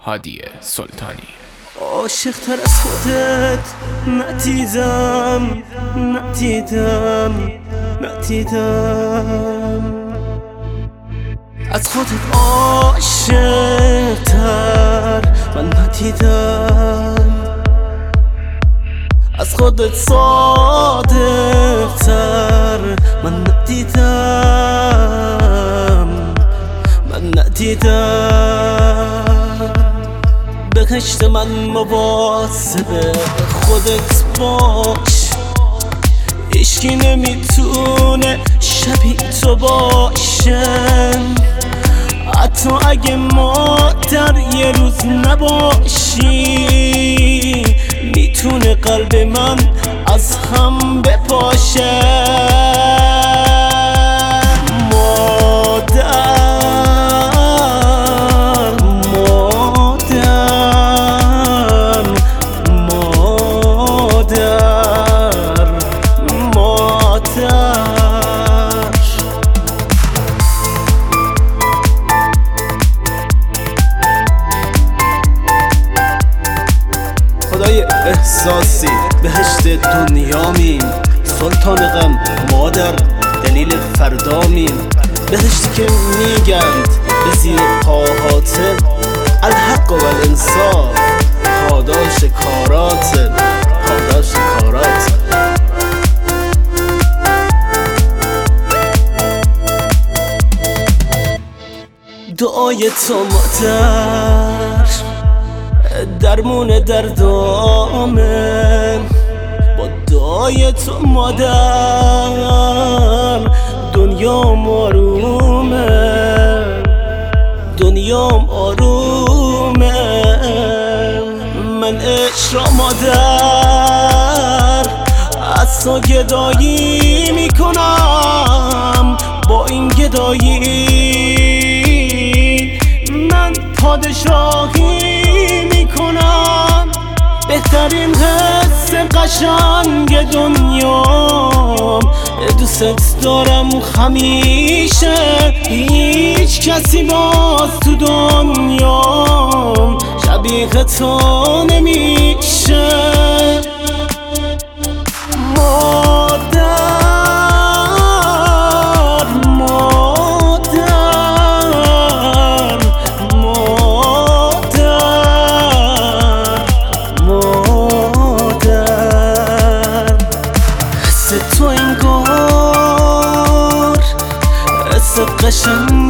هادی سلطانی. عاشق تر از خودت ندیدم از خودت عاشق تر من ندیدم، از خودت صادق تر من ندیدم. بهشت من مواظب خودت باش، هیچکی نمیتونه شبیه تو باشه، حتی اگه مادر یه روز نباشی میتونه قلب من از هم بپاشه. خدای احساسی بهشت دنیامیم، سلطان غم مادر دلیل فردامیم. بهشتی که میگند به زیر پاهات الحق و الانصاف، پاداش کارات. دعای تو مادر درمون دردامه، با دعای تو مادر دنیام آرومه. من عشق را مادر از تو گدایی میکنم، با این گدایی من پادشاهی میکنم. بهترین حس قشنگ دنیام، دوست دارم همیشه، هیچ کسی باز تو دنیام شبیه تو نمیشه. تو انگار قشنگ